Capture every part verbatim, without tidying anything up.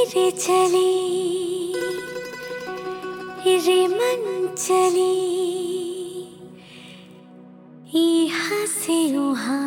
रे चली रे मन चली यहाँ से वहाँ।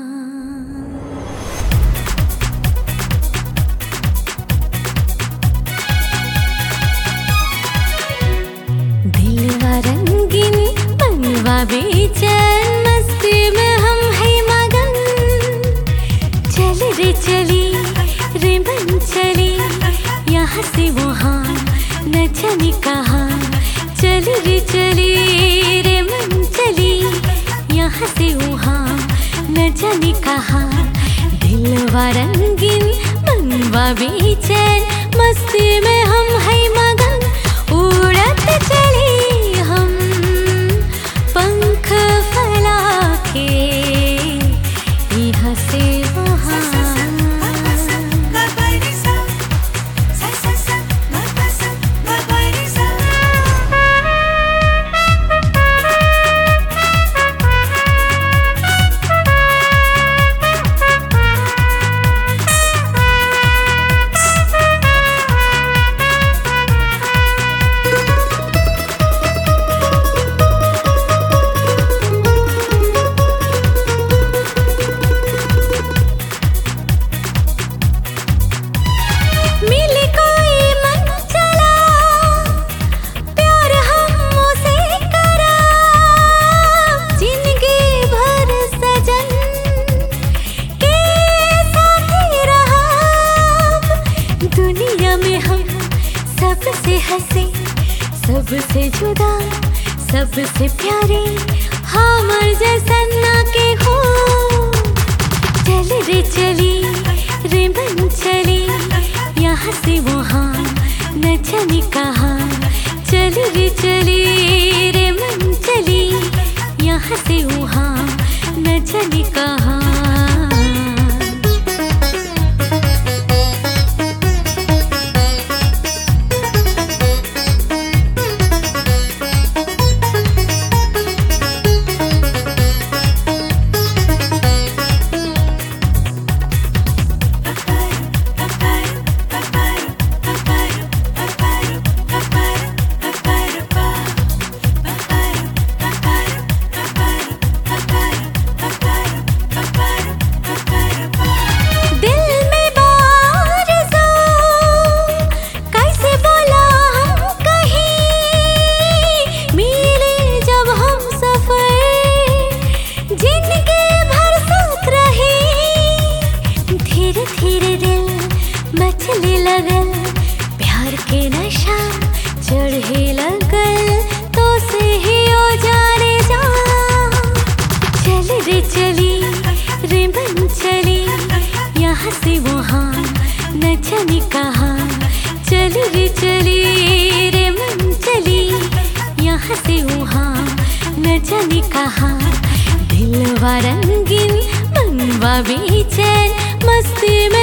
दिलवा रंगीन मनवा बेचैन मस्ती में हम है मगन। चल रे चली रे मन चली यहाँ से वहाँ न जाने कहाँ। चल रे चली रे मन चली यहाँ से वहाँ न जाने कहाँ। दिलवा रंगीन मनवा बेचैन मस्ती में हम है मगन। उड़त चली हम पंख फैला के यहाँ से वहाँ। सबसे हंसे सबसे जुदा सबसे प्यारे हमर जैसा ना के हो। चल रे चली रे मन चली यहाँ से वहाँ न जाने कहाँ। चल रे चली रे मन चली यहाँ से वहाँ न जाने कहाँ। मचले लगल प्यार के नशा चढ़े लगल तो से ही ओ जाने जा। चल रे चली रे मन चली यहाँ से वहाँ न जाने कहाँ। चल रे चली रे मन चली यहाँ से वहाँ न जाने कहाँ। दिलवा रंगीन मनवा बेचैन मस्ती में